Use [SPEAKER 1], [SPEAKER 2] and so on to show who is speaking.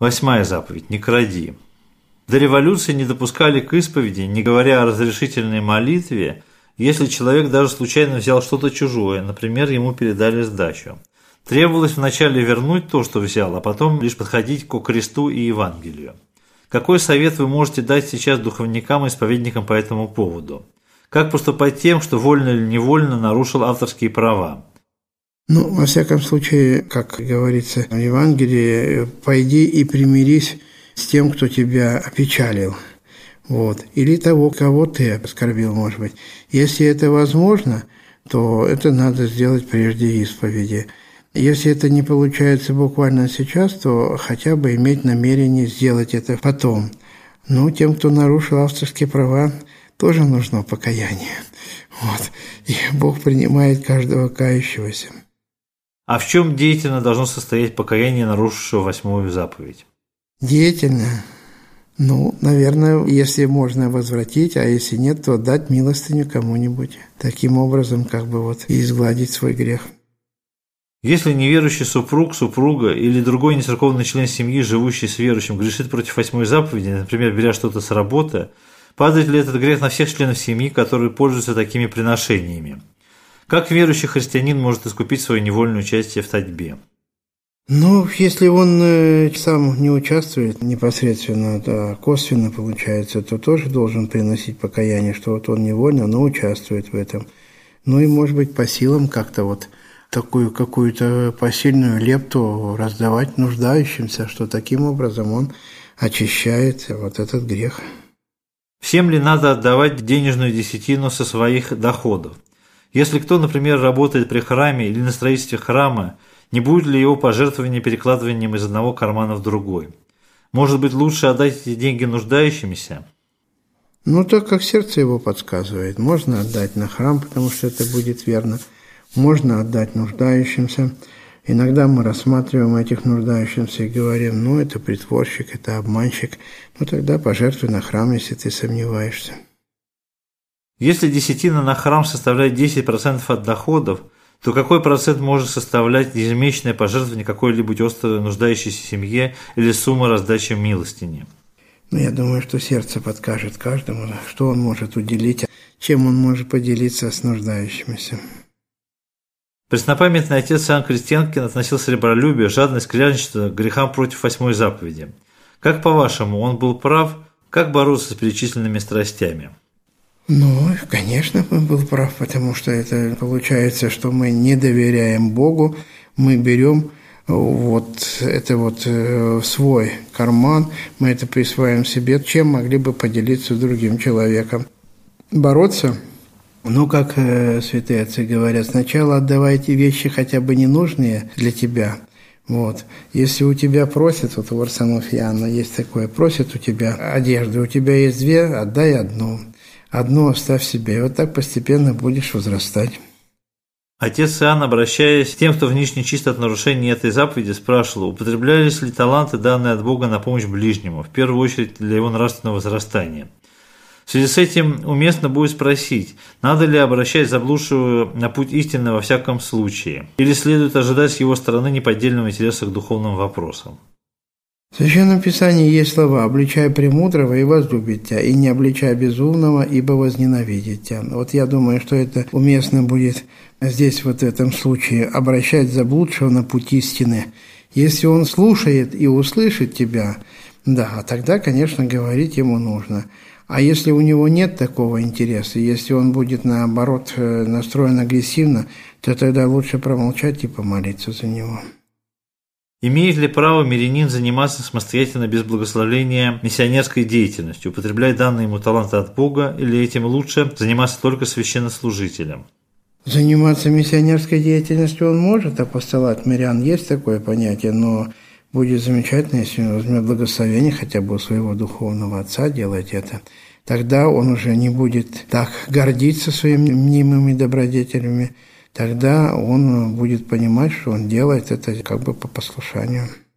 [SPEAKER 1] 8-я заповедь – не кради. До революции не допускали к исповеди, не говоря о разрешительной молитве, если человек даже случайно взял что-то чужое, например, ему передали сдачу. Требовалось вначале вернуть то, что взял, а потом лишь подходить ко кресту и Евангелию. Какой совет вы можете дать сейчас духовникам и исповедникам по этому поводу? Как поступать тем, что вольно или невольно нарушил авторские права?
[SPEAKER 2] Во всяком случае, как говорится в Евангелии, пойди и примирись с тем, кто тебя опечалил. Или того, кого ты оскорбил, может быть. Если это возможно, то это надо сделать прежде исповеди. Если это не получается буквально сейчас, то хотя бы иметь намерение сделать это потом. Тем, кто нарушил авторские права, тоже нужно покаяние. И Бог принимает каждого кающегося.
[SPEAKER 1] А в чем деятельно должно состоять покаяние нарушившего 8-ю заповедь?
[SPEAKER 2] Деятельно? Наверное, если можно возвратить, а если нет, то дать милостыню кому-нибудь. Таким образом, и изгладить свой грех.
[SPEAKER 1] Если неверующий супруг, супруга или другой нецерковный член семьи, живущий с верующим, грешит против 8-й заповеди, например, беря что-то с работы, падает ли этот грех на всех членов семьи, которые пользуются такими приношениями? Как верующий христианин может искупить свое невольное участие в татьбе?
[SPEAKER 2] Если он сам не участвует непосредственно, а косвенно получается, то тоже должен приносить покаяние, что он невольно, но участвует в этом. И, может быть, по силам как-то такую какую-то посильную лепту раздавать нуждающимся, что таким образом он очищает этот грех.
[SPEAKER 1] Всем ли надо отдавать денежную десятину со своих доходов? Если кто, например, работает при храме или на строительстве храма, не будет ли его пожертвование перекладыванием из одного кармана в другой? Может быть, лучше отдать эти деньги нуждающимся?
[SPEAKER 2] Так как сердце его подсказывает. Можно отдать на храм, потому что это будет верно. Можно отдать нуждающимся. Иногда мы рассматриваем этих нуждающихся и говорим, это притворщик, это обманщик. Тогда пожертвуй на храм, если ты сомневаешься.
[SPEAKER 1] Если десятина на храм составляет 10% от доходов, то какой процент может составлять ежемесячное пожертвование какой-либо остро нуждающейся семье или сумма раздачи милостыни?
[SPEAKER 2] Я думаю, что сердце подскажет каждому, что он может уделить, чем он может поделиться с нуждающимися.
[SPEAKER 1] Преснопамятный отец Иоанн Крестьянкин относил сребролюбие, жадность, клянчество к грехам против 8-й заповеди. Как, по-вашему, он был прав? Как бороться с перечисленными страстями?
[SPEAKER 2] Конечно, он был прав, потому что это получается, что мы не доверяем Богу, мы берем в свой карман, мы это присваиваем себе, чем могли бы поделиться с другим человеком. Бороться? Как святые отцы говорят, сначала отдавайте вещи хотя бы ненужные для тебя. Если у тебя просят, у Варсонофиана есть такое, просят у тебя одежды, у тебя есть 2, отдай одну. Одну оставь себе, и так постепенно будешь возрастать.
[SPEAKER 1] Отец Иоанн, обращаясь к тем, кто внешне чист от нарушения этой заповеди, спрашивал, употреблялись ли таланты, данные от Бога, на помощь ближнему, в первую очередь для его нравственного возрастания. В связи с этим уместно будет спросить, надо ли обращать заблудшего на путь истины во всяком случае, или следует ожидать с его стороны неподдельного интереса к духовным вопросам.
[SPEAKER 2] В Священном Писании есть слова «обличай премудрого и возлюбит тебя, и не обличай безумного, ибо возненавидит тебя». Я думаю, что это уместно будет здесь, в этом случае, обращать заблудшего на путь истины. Если он слушает и услышит тебя, тогда, конечно, говорить ему нужно. А если у него нет такого интереса, если он будет, наоборот, настроен агрессивно, то тогда лучше промолчать и помолиться за него.
[SPEAKER 1] Имеет ли право мирянин заниматься самостоятельно без благословения миссионерской деятельностью, употреблять данные ему таланты от Бога, или этим лучше заниматься только священнослужителем?
[SPEAKER 2] Заниматься миссионерской деятельностью он может, апостолат мирян, есть такое понятие, но будет замечательно, если он возьмет благословение хотя бы у своего духовного отца делать это. Тогда он уже не будет так гордиться своими мнимыми добродетелями, тогда он будет понимать, что он делает это по послушанию.